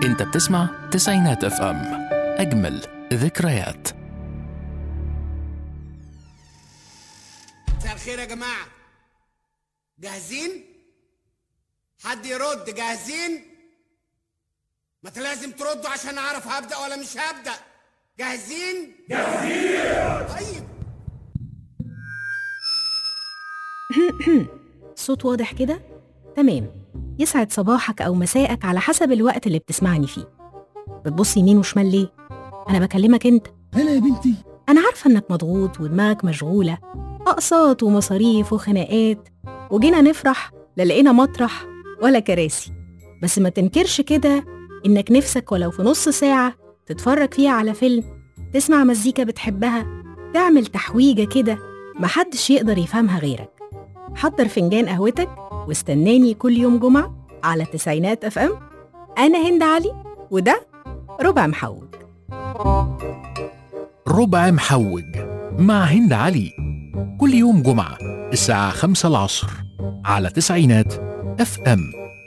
انت بتسمع تسعينات اف ام، اجمل ذكريات. مساء الخير يا جماعة، جاهزين؟ حد يرد جاهزين؟ ما انت لازم تردوا عشان اعرف هبدأ ولا مش هبدأ. جاهزين؟ جاهزين. طيب صوت واضح كده؟ تمام. يسعد صباحك أو مساءك على حسب الوقت اللي بتسمعني فيه. بتبص يمين وشمال ليه؟ أنا بكلمك أنت. هلا يا بنتي. أنا عارفة إنك مضغوط ودماغك مشغولة، أقساط ومصاريف وخناقات، وجينا نفرح لا لقينا مطرح ولا كراسي. بس ما تنكرش كده إنك نفسك ولو في نص ساعة تتفرج فيها على فيلم، تسمع مزيكا بتحبها، تعمل تحويجة كده محدش يقدر يفهمها غيرك. حضر فنجان قهوتك واستناني كل يوم جمعة على تسعينات اف ام. أنا هند علي وده ربع محوج. ربع محوج مع هند علي، كل يوم جمعة الساعة 5 العصر على تسعينات اف ام.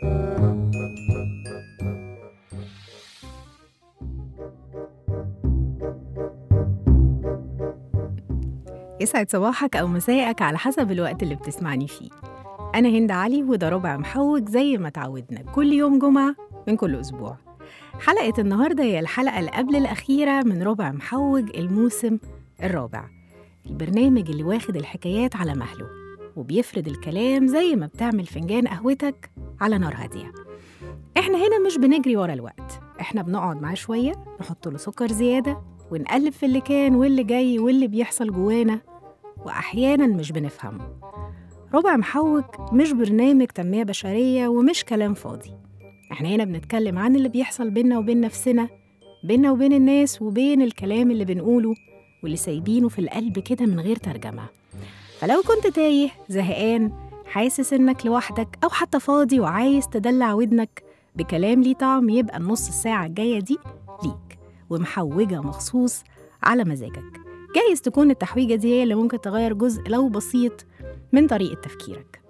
يسعد صباحك أو مساءك على حسب الوقت اللي بتسمعني فيه. أنا هند علي وده ربع محوج زي ما تعودنا كل يوم جمعة من كل أسبوع. حلقة النهاردة هي الحلقة اللي قبل الأخيرة من ربع محوج الموسم الرابع، البرنامج اللي واخد الحكايات على مهله وبيفرد الكلام زي ما بتعمل فنجان قهوتك على نار هادية. إحنا هنا مش بنجري ورا الوقت، إحنا بنقعد معاه شوية، نحط له سكر زيادة ونقلب في اللي كان واللي جاي واللي بيحصل جوانا، وأحياناً مش بنفهمه. ربع محوج مش برنامج تنمية بشرية ومش كلام فاضي. احنا هنا بنتكلم عن اللي بيحصل بينا وبين نفسنا، بينا وبين الناس، وبين الكلام اللي بنقوله واللي سايبينه في القلب كده من غير ترجمة. فلو كنت تايه، زهقان، حاسس انك لوحدك، او حتى فاضي وعايز تدلع ودنك بكلام ليه طعم، يبقى النص الساعة الجاية دي ليك ومحوجة مخصوص على مزاجك. جايز تكون التحويجة دي هي اللي ممكن تغير جزء لو بسيط من طريقة تفكيرك.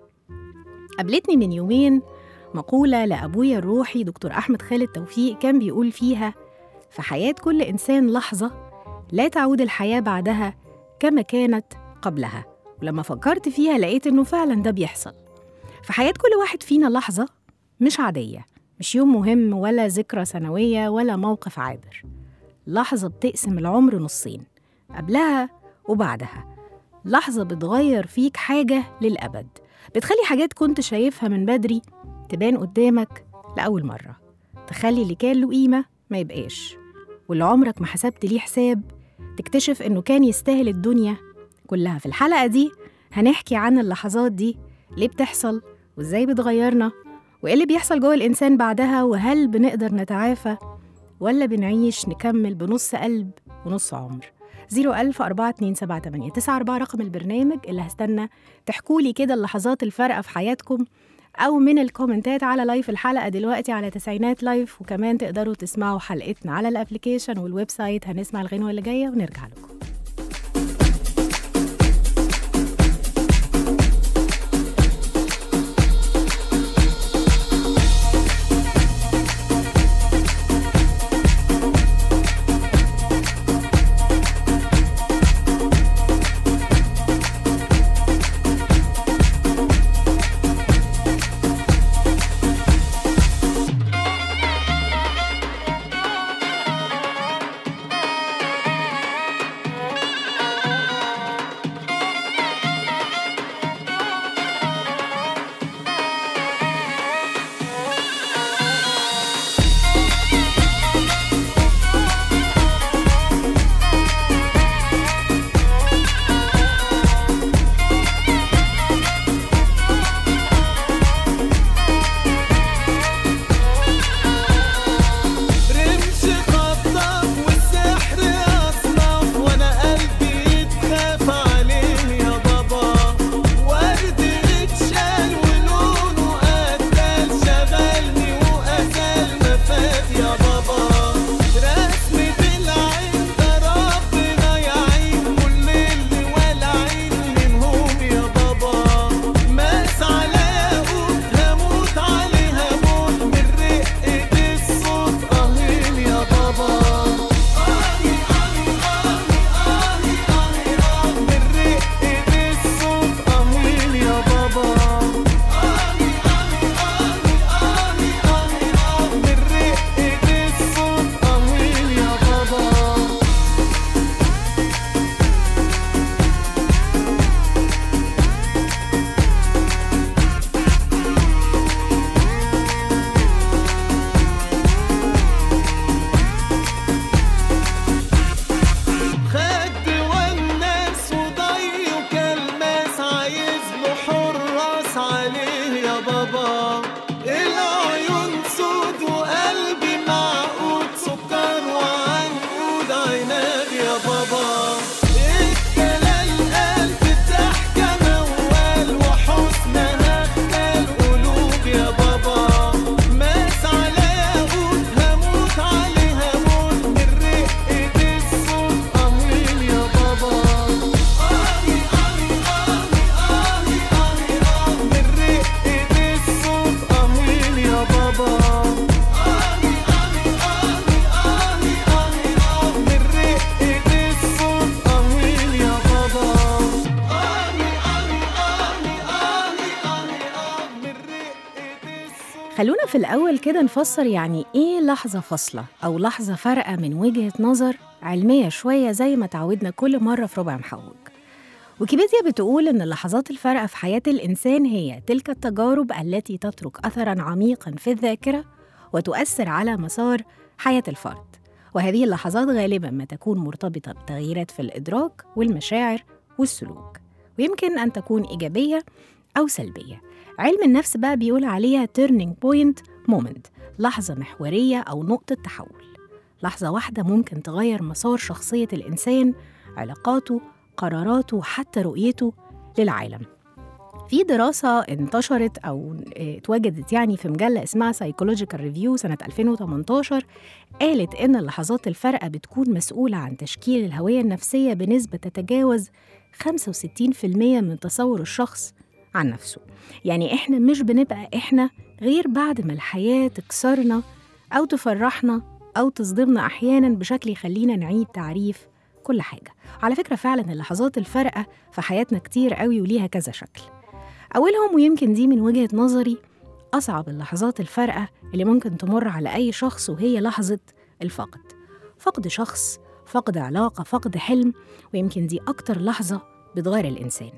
قابلتني من يومين مقولة لأبويا الروحي دكتور أحمد خالد توفيق، كان بيقول فيها: في حياة كل إنسان لحظة لا تعود الحياة بعدها كما كانت قبلها. ولما فكرت فيها لقيت إنه فعلا ده بيحصل في حياة كل واحد فينا. لحظة مش عادية، مش يوم مهم ولا ذكرى سنوية ولا موقف عابر. لحظة بتقسم العمر نصين، قبلها وبعدها. لحظة بتغير فيك حاجة للأبد، بتخلي حاجات كنت شايفها من بدري تبان قدامك لأول مرة، تخلي اللي كان له قيمة ما يبقاش، واللي عمرك ما حسبت ليه حساب تكتشف إنه كان يستاهل الدنيا كلها. في الحلقة دي هنحكي عن اللحظات دي، ليه بتحصل وإزاي بتغيرنا، وإيه اللي بيحصل جوه الإنسان بعدها، وهل بنقدر نتعافى ولا بنعيش نكمل بنص قلب ونص عمر. 010427889 رقم البرنامج اللي هستنى تحكولي كده اللحظات الفارقة في حياتكم، أو من الكومنتات على لايف الحلقة دلوقتي على تسعينات لايف. وكمان تقدروا تسمعوا حلقتنا على الابليكيشن والويب سايت. هنسمع الغنوة اللي جاية ونرجع لكم. خلونا في الأول كده نفسر يعني إيه لحظة فاصلة أو لحظة فارقة من وجهة نظر علمية شوية زي ما تعودنا كل مرة في ربع محوج. ويكيبيديا بتقول إن اللحظات الفارقة في حياة الإنسان هي تلك التجارب التي تترك أثراً عميقاً في الذاكرة وتؤثر على مسار حياة الفرد، وهذه اللحظات غالباً ما تكون مرتبطة بتغييرات في الإدراك والمشاعر والسلوك، ويمكن أن تكون إيجابية أو سلبية. علم النفس بقى بيقول عليها turning point moment، لحظة محورية أو نقطة تحول، لحظة واحدة ممكن تغير مسار شخصية الإنسان، علاقاته، قراراته، وحتى رؤيته للعالم. في دراسة انتشرت أو اتوجدت يعني في مجلة اسمها Psychological Review سنة 2018 قالت إن اللحظات الفارقة بتكون مسؤولة عن تشكيل الهوية النفسية بنسبة تتجاوز 65% من تصور الشخص عن نفسه. يعني إحنا مش بنبقى إحنا غير بعد ما الحياة تكسرنا أو تفرحنا أو تصدمنا أحياناً بشكل يخلينا نعيد تعريف كل حاجة. على فكرة فعلاً اللحظات الفارقة في حياتنا كتير قوي وليها كذا شكل. أولهم ويمكن دي من وجهة نظري أصعب اللحظات الفارقة اللي ممكن تمر على أي شخص، وهي لحظة الفقد. فقد شخص، فقد علاقة، فقد حلم، ويمكن دي أكتر لحظة بتغير الإنسان.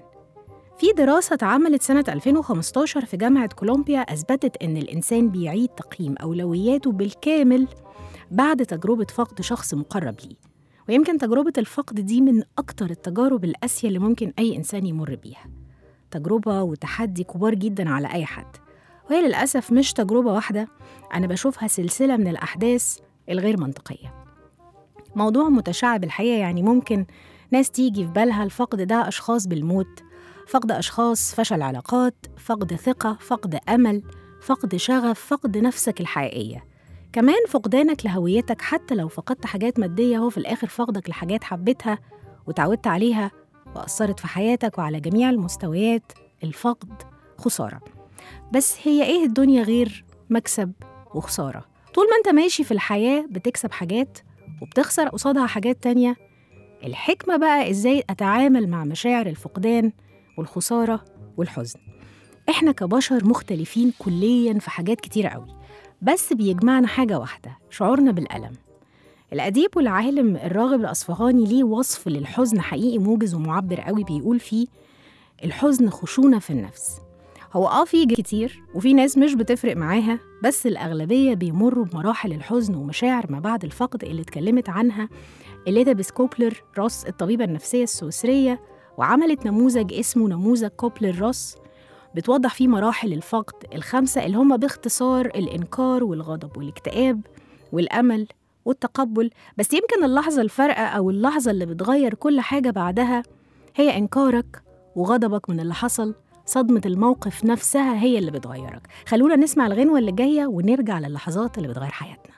في دراسة اتعملت سنة 2015 في جامعة كولومبيا أثبتت إن الإنسان بيعيد تقييم أولوياته بالكامل بعد تجربة فقد شخص مقرب ليه، ويمكن تجربة الفقد دي من أكتر التجارب القاسية اللي ممكن أي إنسان يمر بيها، تجربة وتحدي كبار جداً على أي حد، وهي للأسف مش تجربة واحدة، أنا بشوفها سلسلة من الأحداث الغير منطقية. موضوع متشعب الحقيقة، يعني ممكن ناس تيجي في بالها الفقد ده أشخاص بالموت، فقد أشخاص، فشل علاقات، فقد ثقة، فقد أمل، فقد شغف، فقد نفسك الحقيقية، كمان فقدانك لهويتك. حتى لو فقدت حاجات مادية هو في الآخر فقدك لحاجات حبيتها وتعودت عليها وأثرت في حياتك، وعلى جميع المستويات الفقد خسارة. بس هي إيه الدنيا غير مكسب وخسارة؟ طول ما أنت ماشي في الحياة بتكسب حاجات وبتخسر قصادها حاجات تانية. الحكمة بقى إزاي أتعامل مع مشاعر الفقدان والخسارة والحزن. إحنا كبشر مختلفين كلياً في حاجات كتيرة قوي، بس بيجمعنا حاجة واحدة، شعورنا بالألم. الأديب والعالم الراغب الأصفهاني ليه وصف للحزن حقيقي موجز ومعبر قوي، بيقول فيه الحزن خشونة في النفس. هو في كتير وفي ناس مش بتفرق معاها، بس الأغلبية بيمروا بمراحل الحزن ومشاعر ما بعد الفقد اللي اتكلمت عنها إليزابيث كوبلر-روس الطبيبة النفسية السويسرية، وعملت نموذج اسمه نموذج كوبلر-روس بتوضح فيه مراحل الفقد الخمسة اللي هم باختصار الإنكار والغضب والاكتئاب والأمل والتقبل. بس يمكن اللحظة الفارقة أو اللحظة اللي بتغير كل حاجة بعدها هي إنكارك وغضبك من اللي حصل. صدمة الموقف نفسها هي اللي بتغيرك. خلونا نسمع الغنوة اللي جاية ونرجع للحظات اللي بتغير حياتنا.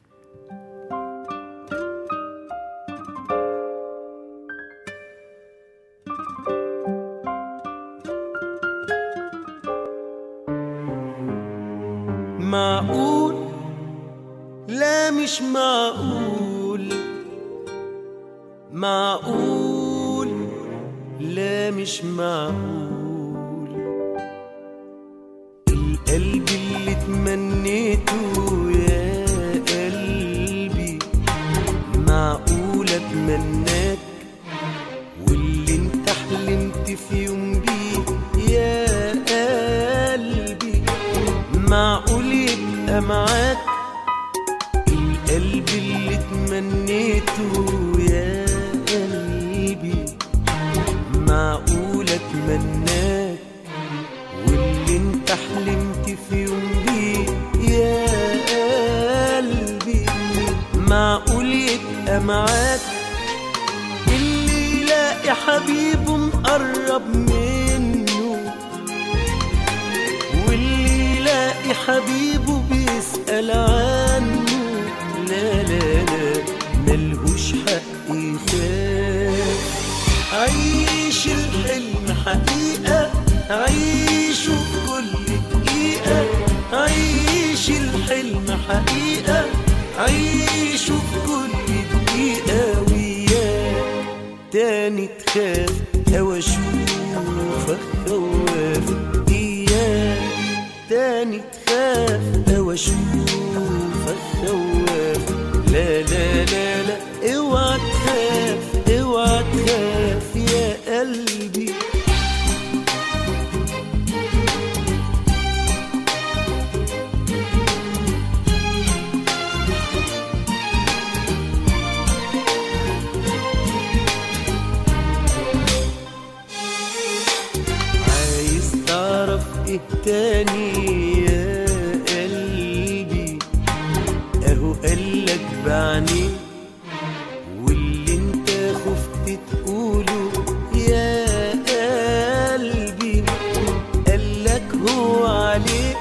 معقول؟ لا مش معقول. معقول؟ لا مش معقول. القلب اللي تمنيته يا قلبي معقول اتمناك، واللي انت حلمت في يوم بيه يا قلبي معقول يبقى معاك. القلب اللي تمنيته يا قلبي معقول اتمناك، واللي انت حلمت في يوم بيه يا قلبي معقول يبقى معاك. اللي يلاقي حبيبه مقرب منه، واللي يلاقي حبيبه بيسأل عنه، لا لا لا ملهوش حق يخاف. عيش الحلم حقيقة، عيشه في كل دقيقة. عيش الحلم حقيقة، عيشه في كل دقيقة. وياك تاني تخاف أو أشوفك خواف، إياك تاني تخاف أخاف أو أشوفك خواف. لا لا لا لا اوعى تخاف اوعى تخاف يا قلبي. عايز تعرف ايه تاني يا قلبي؟ اهو قالك بعينيه واللي انت خفت تقوله يا قلبي قالك هو عليه.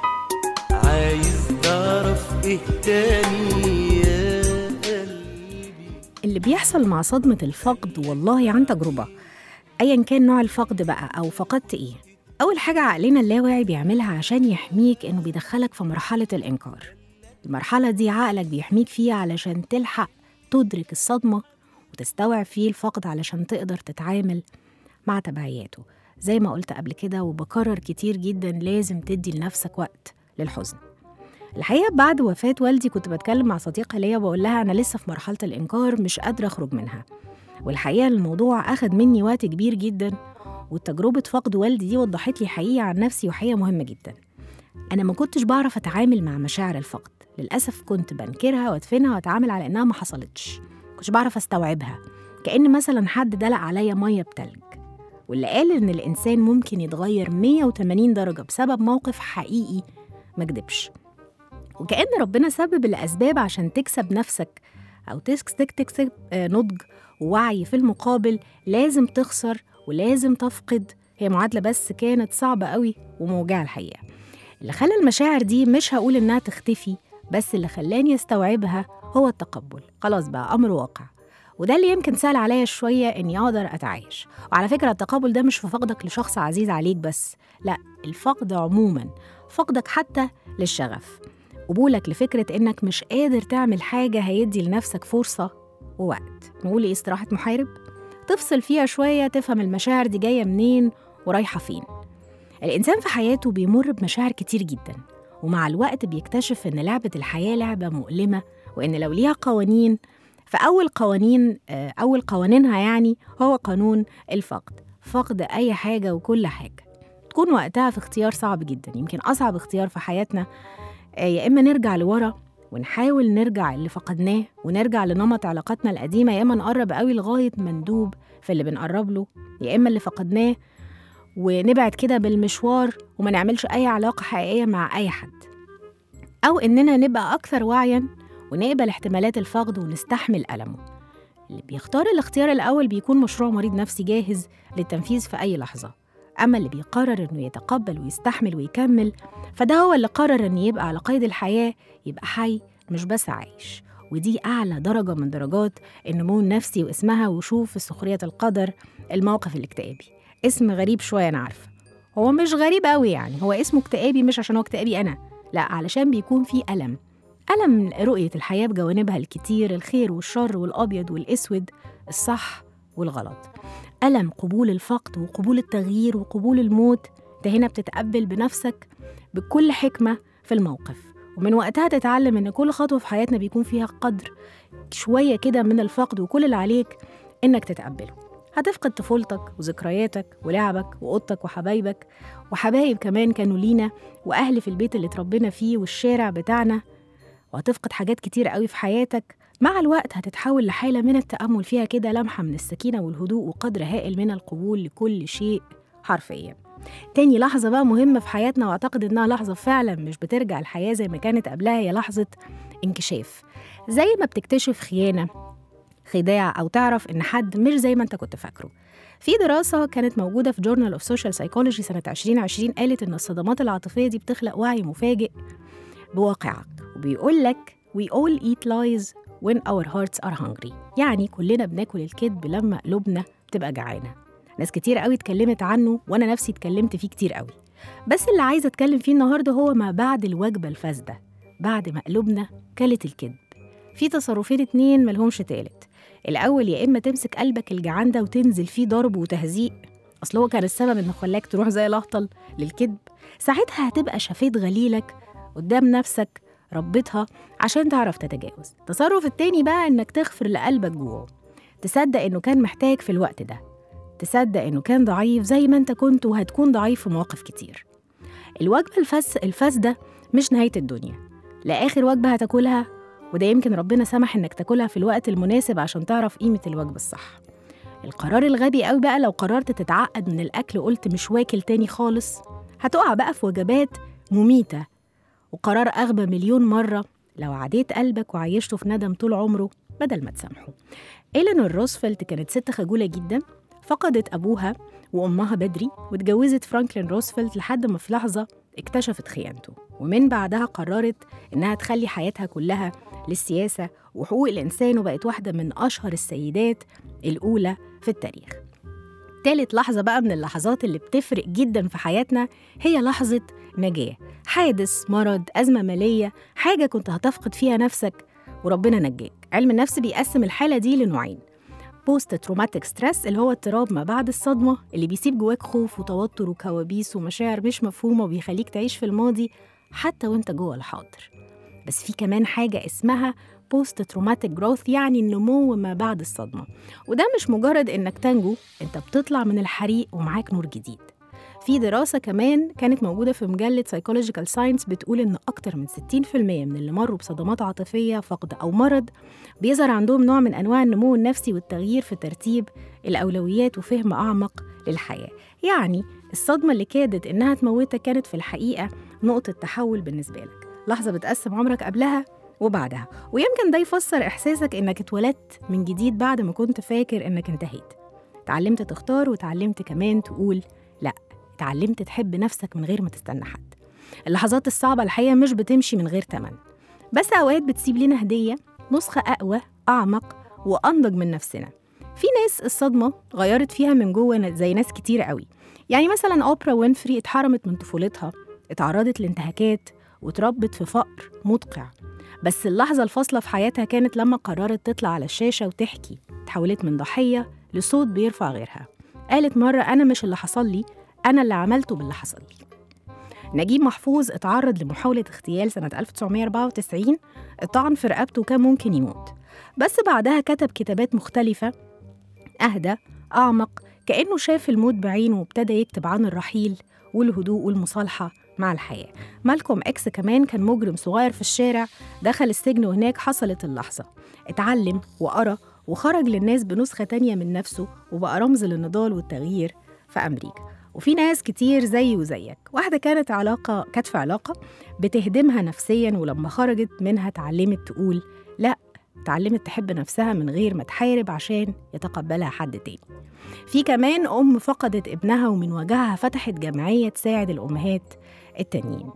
عايز تعرف ايه تاني يا قلبي؟ اللي بيحصل مع صدمة الفقد والله عن تجربة، أيا كان نوع الفقد بقى أو فقدت إيه، أول حاجة عقلنا اللاواعي بيعملها عشان يحميك إنه بيدخلك في مرحلة الإنكار. المرحلة دي عقلك بيحميك فيها علشان تلحق تدرك الصدمة وتستوعب فيه الفقد علشان تقدر تتعامل مع تبعياته. زي ما قلت قبل كده وبكرر كتير جدا، لازم تدي لنفسك وقت للحزن. الحقيقة بعد وفاة والدي كنت بتكلم مع صديقة ليا وبقول لها أنا لسه في مرحلة الإنكار مش قادرة أخرج منها. والحقيقة الموضوع أخد مني وقت كبير جدا، والتجربة فقد والدي دي وضحت لي حقيقة عن نفسي وحقيقة مهمة جدا. أنا ما كنتش بعرف أتعامل مع مشاعر الفقد، للأسف كنت بنكرها وأدفنها وأتعامل على إنها ما حصلتش. كنتش بعرف أستوعبها، كأن مثلا حد دلق عليا مية بتلج. واللي قال إن الإنسان ممكن يتغير 180 درجة بسبب موقف حقيقي ما كدبش. وكأن ربنا سبب الأسباب عشان تكسب نفسك أو تكسب نضج ووعي. في المقابل لازم تخسر ولازم تفقد. هي معادلة بس كانت صعبة قوي وموجعة الحقيقة. اللي خلى المشاعر دي مش هقول إنها تختفي، بس اللي خلاني استوعبها هو التقبل. خلاص بقى أمر واقع، وده اللي يمكن سهل عليا شوية إني أقدر أتعايش. وعلى فكرة التقبل ده مش في فقدك لشخص عزيز عليك بس، لا، الفقد عموما، فقدك حتى للشغف. قبولك لفكرة إنك مش قادر تعمل حاجة هيدي لنفسك فرصة ووقت. نقول إيه، استراحة محارب، تفصل فيها شوية تفهم المشاعر دي جاية منين ورايحة فين. الإنسان في حياته بيمر بمشاعر كتير جدا، ومع الوقت بيكتشف إن لعبة الحياة لعبة مؤلمة، وإن لو ليها قوانين فأول قوانينها يعني هو قانون الفقد. فقد أي حاجة وكل حاجة تكون وقتها في اختيار صعب جدا، يمكن أصعب اختيار في حياتنا. يا إما نرجع لورا ونحاول نرجع اللي فقدناه ونرجع لنمط علاقاتنا القديمة، يا إما نقرب قوي لغاية ما ندوب في اللي بنقرب له، يا إما اللي فقدناه ونبعد كده بالمشوار وما نعملش أي علاقة حقيقية مع أي حد، أو إننا نبقى أكثر وعياً ونقبل احتمالات الفقد ونستحمل ألمه. اللي بيختار الاختيار الأول بيكون مشروع مريض نفسي جاهز للتنفيذ في أي لحظة. أما اللي بيقرر إنه يتقبل ويستحمل ويكمل، فده هو اللي قرر إنه يبقى على قيد الحياة، يبقى حي مش بس عايش. ودي أعلى درجة من درجات النمو النفسي، واسمها وشوف سخرية القدر الموقف الاكتئابي. اسم غريب شوية أنا عارفة، هو مش غريب قوي يعني، هو اسمه اكتئابي مش عشان هو اكتئابي أنا، لا، علشان بيكون فيه ألم رؤية الحياة بجوانبها الكتير، الخير والشر والأبيض والأسود، الصح والغلط. ألم قبول الفقد وقبول التغيير وقبول الموت. ده هنا بتتقبل بنفسك بكل حكمة في الموقف، ومن وقتها تتعلم إن كل خطوة في حياتنا بيكون فيها قدر شوية كده من الفقد، وكل اللي عليك إنك تتقبله. هتفقد طفولتك وذكرياتك ولعبك وأوضتك وحبايبك، وحبايب كمان كانوا لينا، وأهل في البيت اللي اتربينا فيه والشارع بتاعنا، وهتفقد حاجات كتير قوي في حياتك. مع الوقت هتتحول لحالة من التأمل فيها كده لمحة من السكينة والهدوء وقدر هائل من القبول لكل شيء حرفيا. تاني لحظة بقى مهمة في حياتنا، وأعتقد إنها لحظة فعلا مش بترجع الحياة زي ما كانت قبلها، هي لحظة انكشاف. زي ما بتكتشف خيانة، خداع، أو تعرف إن حد مش زي ما أنت كنت فاكره. في دراسة كانت موجودة في Journal of Social Psychology سنة 2020 قالت إن الصدمات العاطفية دي بتخلق وعي مفاجئ بواقعك، وبيقول لك We all eat lies when our hearts are hungry. يعني كلنا بناكل الكذب لما قلوبنا بتبقى جعانة. ناس كتير قوي اتكلمت عنه، وأنا نفسي اتكلمت فيه كتير قوي، بس اللي عايزة اتكلم فيه النهاردة هو ما بعد الوجبة الفاسدة، بعد ما قلوبنا كلت الكذب. في تصرفين 2 ملهمش تالت. الأول، يا إما تمسك قلبك الجعان ده وتنزل فيه ضرب وتهزيق، أصل هو كان السبب إنه خلاك تروح زي الأهطل للكذب. ساعتها هتبقى شفيت غليلك قدام نفسك ربطها عشان تعرف تتجاوز. التصرف التاني بقى إنك تغفر لقلبك جوه، تصدق إنه كان محتاج في الوقت ده، تصدق إنه كان ضعيف زي ما أنت كنت وهتكون ضعيف في مواقف كتير. الوجبة الفاسدة مش نهاية الدنيا، لا آخر وجبة هتاكلها، وده يمكن ربنا سمح إنك تاكلها في الوقت المناسب عشان تعرف قيمة الوجبة الصح. القرار الغبي قوي بقى لو قررت تتعقد من الأكل وقلت مش واكل تاني خالص، هتقع بقى في وجبات مميتة. وقرار أغبى مليون مرة لو عديت قلبك وعيشته في ندم طول عمره بدل ما تسامحه. إلينور روزفلت كانت ست خجولة جدا، فقدت أبوها وأمها بدري واتجوزت فرانكلين روزفلت لحد ما في لحظة اكتشفت خيانته، ومن بعدها قررت إنها تخلي حياتها كلها للسياسة وحقوق الإنسان، وبقت واحدة من أشهر السيدات الأولى في التاريخ. تالت لحظة بقى من اللحظات اللي بتفرق جدا في حياتنا هي لحظة نجاة، حادث، مرض، أزمة مالية، حاجة كنت هتفقد فيها نفسك وربنا نجاك. علم النفس بيقسم الحالة دي لنوعين: بوست تروماتيك ستريس اللي هو اضطراب ما بعد الصدمة، اللي بيسيب جواك خوف وتوتر وكوابيس ومشاعر مش مفهومة وبيخليك تعيش في الماضي حتى وانت جوه الحاضر. بس في كمان حاجة اسمها بوست تروماتيك جروث، يعني النمو ما بعد الصدمة، وده مش مجرد انك تنجو، انت بتطلع من الحريق ومعاك نور جديد. في دراسة كمان كانت موجودة في مجلة Psychological Science بتقول إن أكتر من 60% من اللي مروا بصدمات عاطفية، فقد أو مرض، بيظهر عندهم نوع من أنواع النمو النفسي والتغيير في ترتيب الأولويات وفهم أعمق للحياة. يعني الصدمة اللي كادت إنها تموتك كانت في الحقيقة نقطة تحول بالنسبة لك، لحظة بتقسم عمرك قبلها وبعدها. ويمكن ده يفسر إحساسك إنك اتولدت من جديد بعد ما كنت فاكر إنك انتهيت. تعلمت تختار وتعلمت كمان تقول لأ، تعلمت تحب نفسك من غير ما تستنى حد. اللحظات الصعبة الحقيقة مش بتمشي من غير تمن، بس أوقات بتسيب لنا هدية، نسخة أقوى، أعمق وأنضج من نفسنا. في ناس الصدمة غيرت فيها من جوه زي ناس كتير قوي. يعني مثلا أوبرا وينفري اتحرمت من طفولتها، اتعرضت لانتهاكات وتربت في فقر مدقع، بس اللحظة الفاصلة في حياتها كانت لما قررت تطلع على الشاشة وتحكي. تحولت من ضحية لصوت بيرفع غيرها. قالت مرة: أنا مش اللي حصل لي، أنا اللي عملته باللي حصل لي. نجيب محفوظ اتعرض لمحاولة اغتيال سنة 1994، اتطعن في رقبته وكان ممكن يموت، بس بعدها كتب كتابات مختلفة أهدى، أعمق، كأنه شاف الموت بعينه وابتدى يكتب عن الرحيل والهدوء والمصالحة مع الحياة. مالكوم إكس كمان كان مجرم صغير في الشارع، دخل السجن وهناك حصلت اللحظة، اتعلم وقرأ وخرج للناس بنسخة تانية من نفسه وبقى رمز للنضال والتغيير في أمريكا. وفي ناس كتير زي وزيك. واحدة كانت في علاقة بتهدمها نفسياً، ولما خرجت منها اتعلمت تقول لأ، اتعلمت تحب نفسها من غير ما تحارب عشان يتقبلها حد تاني. في كمان أم فقدت ابنها ومن وجعها فتحت جمعية تساعد الأمهات التانيين.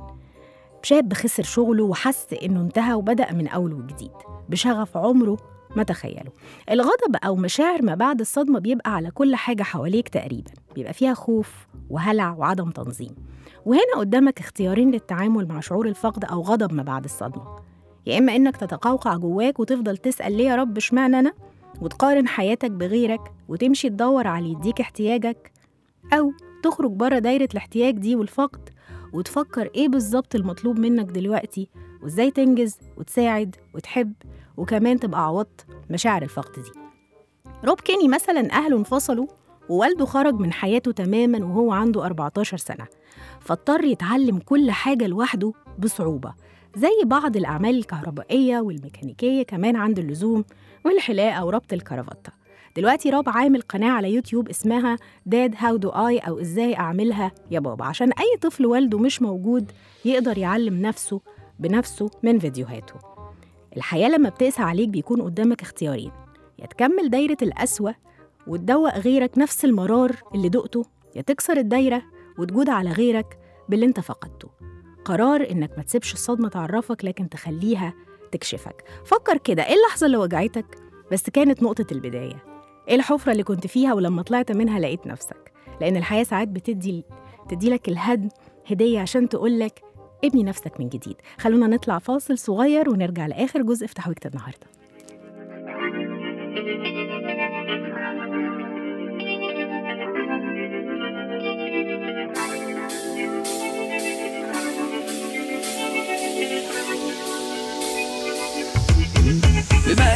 شاب خسر شغله وحس إنه انتهى وبدأ من أول وجديد بشغف عمره ما تخيله. الغضب أو مشاعر ما بعد الصدمة بيبقى على كل حاجة حواليك تقريباً، بيبقى فيها خوف وهلع وعدم تنظيم. وهنا قدامك اختيارين للتعامل مع شعور الفقد أو غضب ما بعد الصدمة: يا إما إنك تتقوقع جواك وتفضل تسأل ليه يا رب اشمعنى أنا، وتقارن حياتك بغيرك وتمشي تدور على يديك احتياجك، أو تخرج بره دايرة الاحتياج دي والفقد وتفكر إيه بالظبط المطلوب منك دلوقتي وإزاي تنجز وتساعد وتحب وكمان تبقى عوضت مشاعر الفقد دي. روب كيني مثلا أهله انفصلوا ووالده خرج من حياته تماما وهو عنده 14 سنة، فاضطر يتعلم كل حاجة لوحده بصعوبة، زي بعض الأعمال الكهربائية والميكانيكية كمان عند اللزوم، والحلاقة وربط الكرافتة. دلوقتي روب عامل قناة على يوتيوب اسمها Dad How Do I، أو إزاي أعملها يا بابا، عشان أي طفل والده مش موجود يقدر يعلم نفسه بنفسه من فيديوهاته. الحياة لما بتقسى عليك بيكون قدامك اختيارين: يا تكمل دايرة القسوة وتدوق غيرك نفس المرار اللي دقته، يا تكسر الدايرة وتجود على غيرك باللي انت فقدته. قرار إنك ما تسيبش الصدمة تعرفك لكن تخليها تكشفك. فكر كده، إيه اللحظة اللي وجعتك بس كانت نقطة البداية؟ إيه الحفرة اللي كنت فيها ولما طلعت منها لقيت نفسك؟ لأن الحياة ساعات بتدي لك الهدم هدية عشان تقولك ابني نفسك من جديد. خلونا نطلع فاصل صغير ونرجع لآخر جزء في تحويجة النهاردة.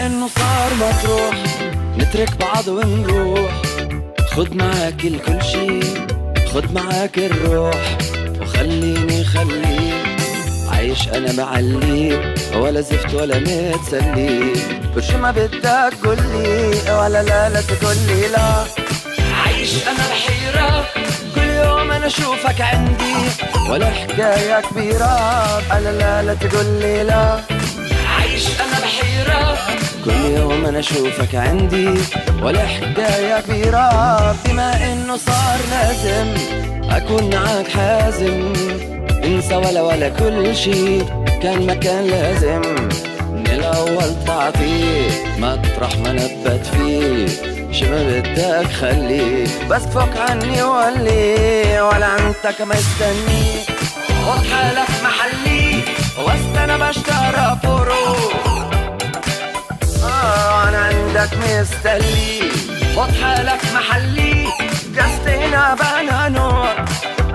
إنه صار مطروح نترك بعض ونروح. خد معاك كل شي، خد معاك الروح، وخليني خليك عايش أنا معلي، ولا زفت ولا متسلي. برشو ما بدك قولي ولا لا تقولي لا. عايش أنا بحيرة كل يوم أنا أشوفك عندي، ولا حكاية كبيرة لا تقولي لا. عايش أنا بحيرة كل يوم أنا أشوفك عندي، ولا حكاية كبيرة. بما إنه صار لازم أكون معاك حازم، انسى ولا كل شي كان مكان لازم. من الأول تعطيه مطرح ما نبت فيه، شو ما بدك خليه، بس فوق عني ولي، ولا انت كما استني. خد حالك محلي وسط انا بشترى فروق، انا عندك مستلي. خد حالك محلي قصدنا بنا نور.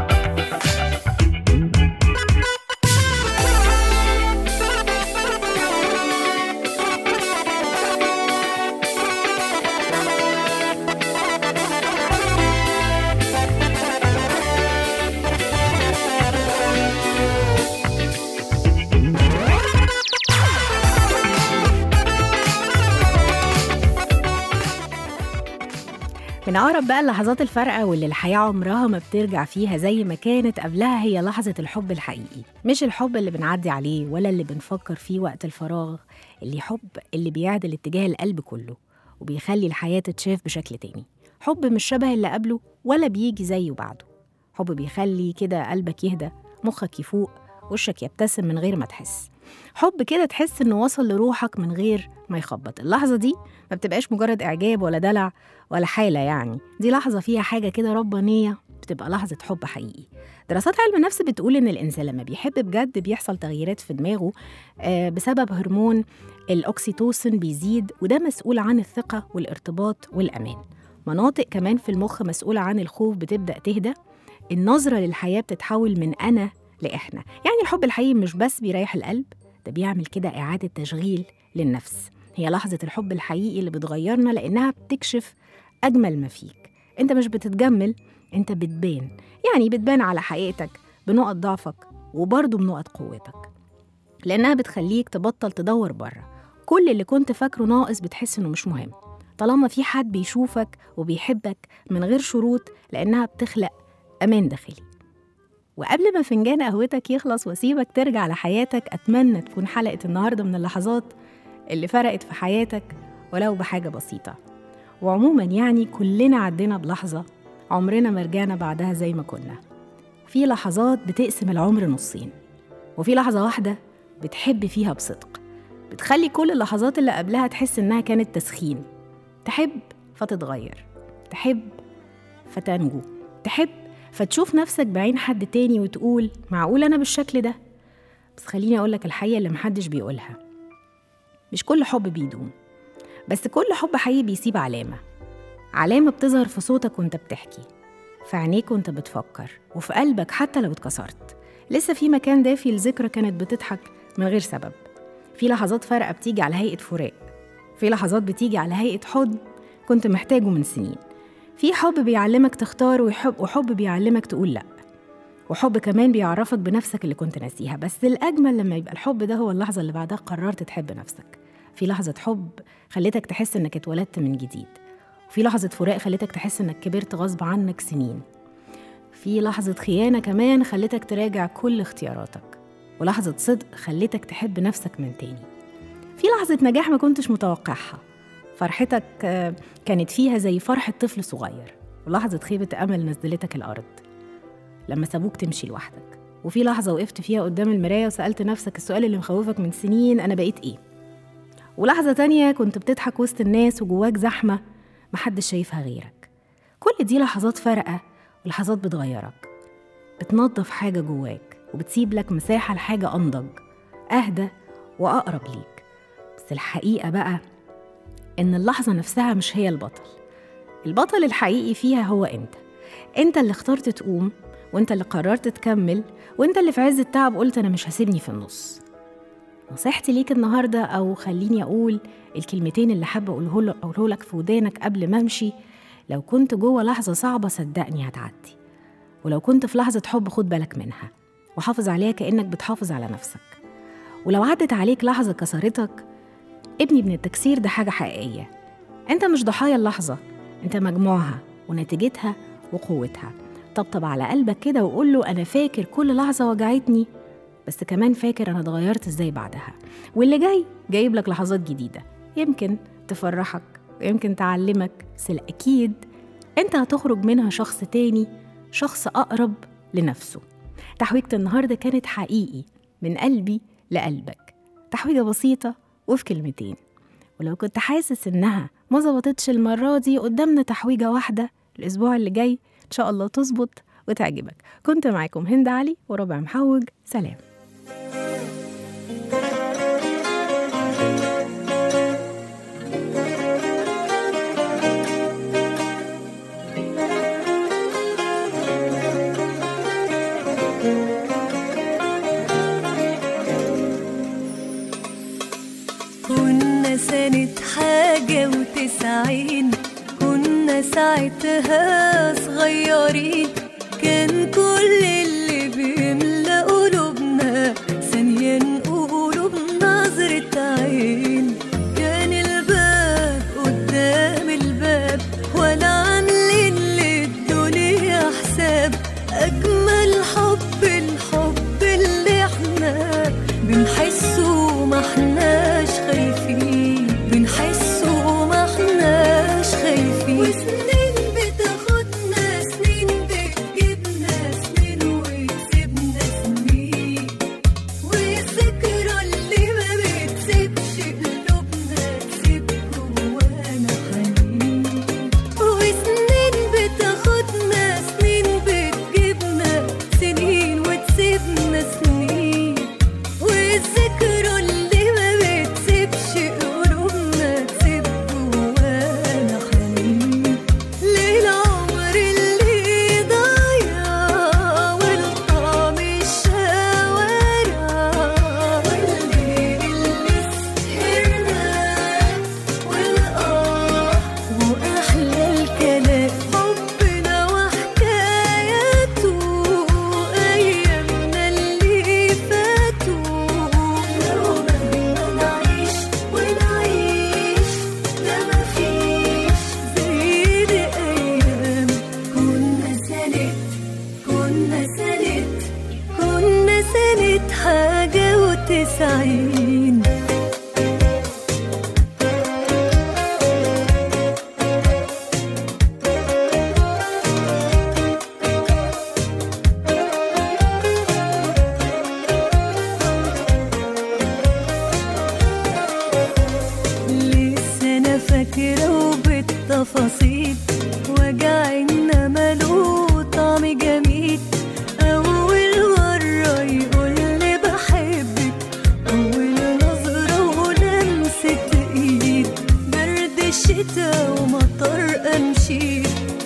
من أقرب بقى اللحظات الفارقة واللي الحياة عمرها ما بترجع فيها زي ما كانت قبلها هي لحظة الحب الحقيقي، مش الحب اللي بنعدي عليه ولا اللي بنفكر فيه وقت الفراغ، اللي حب اللي بيعدل اتجاه القلب كله وبيخلي الحياة تتشاف بشكل تاني. حب مش شبه اللي قبله ولا بيجي زيه بعده، حب بيخلي كده قلبك يهدى، مخك يفوق، وشك يبتسم من غير ما تحس، حب كده تحس إنه وصل لروحك من غير ما يخبط. اللحظة دي ما بتبقاش مجرد إعجاب ولا دلع ولا حالة، يعني دي لحظة فيها حاجة كده ربانية، بتبقى لحظة حب حقيقي. دراسات علم النفس بتقول إن الإنسان لما بيحب بجد بيحصل تغييرات في دماغه بسبب هرمون الأوكسيتوسين بيزيد، وده مسؤول عن الثقة والارتباط والأمان. مناطق كمان في المخ مسؤولة عن الخوف بتبدأ تهدى، النظرة للحياة بتتحول من أنا لإحنا. يعني الحب الحقيقي مش بس بيريح القلب، ده بيعمل كده إعادة تشغيل للنفس. هي لحظة الحب الحقيقي اللي بتغيرنا لأنها بتكشف أجمل ما فيك. أنت مش بتتجمل، أنت بتبان، يعني بتبان على حقيقتك بنقط ضعفك وبرضه بنقط قوتك، لأنها بتخليك تبطل تدور بره. كل اللي كنت فاكره ناقص بتحس إنه مش مهم طالما في حد بيشوفك وبيحبك من غير شروط، لأنها بتخلق أمان داخلي. وقبل ما فنجان قهوتك يخلص واسيبك ترجع لحياتك، أتمنى تكون حلقة النهاردة من اللحظات اللي فرقت في حياتك ولو بحاجة بسيطة. وعموما يعني كلنا عدينا بلحظة عمرنا ما رجعنا بعدها زي ما كنا. في لحظات بتقسم العمر نصين، وفي لحظة واحدة بتحب فيها بصدق، بتخلي كل اللحظات اللي قبلها تحس إنها كانت تسخين. تحب فتتغير، تحب فتنجو، تحب فتشوف نفسك بعين حد تاني وتقول معقول أنا بالشكل ده. بس خليني أقولك الحقيقة اللي محدش بيقولها، مش كل حب بيدوم، بس كل حب حقيقي بيسيب علامة بتظهر في صوتك وانت بتحكي، في عينيك وانت بتفكر، وفي قلبك حتى لو اتكسرت لسه في مكان دافي لذكرى كانت بتضحك من غير سبب. في لحظات فارقة بتيجي على هيئة فراق، في لحظات بتيجي على هيئة حضن كنت محتاجه من سنين. في حب بيعلمك تختار وحب بيعلمك تقول لأ، وحب كمان بيعرفك بنفسك اللي كنت ناسيها. بس الأجمل لما يبقى الحب ده هو اللحظة اللي بعدها قررت تحب نفسك. في لحظة حب خلتك تحس إنك اتولدت من جديد، وفي لحظة فراق خلتك تحس إنك كبرت غصب عنك سنين. في لحظة خيانة كمان خلتك تراجع كل اختياراتك، ولحظة صدق خلتك تحب نفسك من تاني. في لحظة نجاح ما كنتش متوقعها، فرحتك كانت فيها زي فرحة طفل صغير، ولحظة خيبة أمل نزلتك الأرض لما سابوك تمشي لوحدك. وفي لحظة وقفت فيها قدام المراية وسألت نفسك السؤال اللي مخوفك من سنين، أنا بقيت إيه؟ ولحظة تانية كنت بتضحك وسط الناس وجواك زحمة محدش شايفها غيرك. كل دي لحظات فارقة، ولحظات بتغيرك، بتنظف حاجة جواك وبتسيب لك مساحة لحاجة أنضج أهدى وأقرب ليك. بس الحقيقة بقى إن اللحظة نفسها مش هي البطل الحقيقي فيها هو أنت اللي اخترت تقوم، وأنت اللي قررت تكمل، وأنت اللي في عز التعب قلت أنا مش هسيبني في النص. نصيحتي ليك النهاردة، أو خليني أقول الكلمتين اللي حابة أقوله لك في ودانك قبل ما أمشي: لو كنت جوه لحظة صعبة صدقني هتعدي، ولو كنت في لحظة حب خد بالك منها وحافظ عليها كأنك بتحافظ على نفسك، ولو عدت عليك لحظة كسرتك ابني من التكسير ده حاجة حقيقية. أنت مش ضحايا اللحظة، أنت مجموعها ونتيجتها وقوتها. طبطب على قلبك كده وقول له أنا فاكر كل لحظة وجعتني، بس كمان فاكر أنا اتغيرت إزاي بعدها، واللي جاي جايب لك لحظات جديدة يمكن تفرحك ويمكن تعلمك، بس الأكيد أنت هتخرج منها شخص تاني، شخص أقرب لنفسه. تحويجة النهاردة كانت حقيقي من قلبي لقلبك، تحويجة بسيطة وفي كلمتين، ولو كنت حاسس إنها ما ظبطتش المرة دي قدامنا تحويجة واحدة الأسبوع اللي جاي إن شاء الله تظبط وتعجبك. كنت معاكم هند علي وربع محوج، سلام. كنا سنة حاجة وتسعين، كنا ساعتها صغيرين، كان كل اللي بيملى قلوبنا ثانية نقوله بنظرة عين، كان الباب قدام الباب ولا عاملين للدنيا حساب، أجمل حب الحب اللي احنا بنحسه ما احناش خايفين، بنحسه ما احناش خايفين، وسنين بتاخدنا سنين بتجيبنا سنين وتسيبنا سنين، والذكرى اللي ما بتسيبش قلوبنا تسيب جوانا حنين، وسنين بتاخدنا سنين بتجيبنا سنين وتسيبنا سنين، والذكرى اللي ما بتسيبش قلوبنا تسيب جوانا حنين، للعمر اللي ضايع والطعم الشوارع، والليل اللي سهرنا والآه وأحلى الكلام، حبنا وحكاياته أيامنا اللي فاتوا، لو مهما نعيش ونعيش ده مفيش زي دي أيام، كنا سنة حاجة وتسعين. لسه أنا فاكرة وبالتفاصيل وجعنا ماله طعم جميل، أول مرة يقولي بحبك، أول نظرة ولمسة إيد، برد الشتا ومطر أمشي،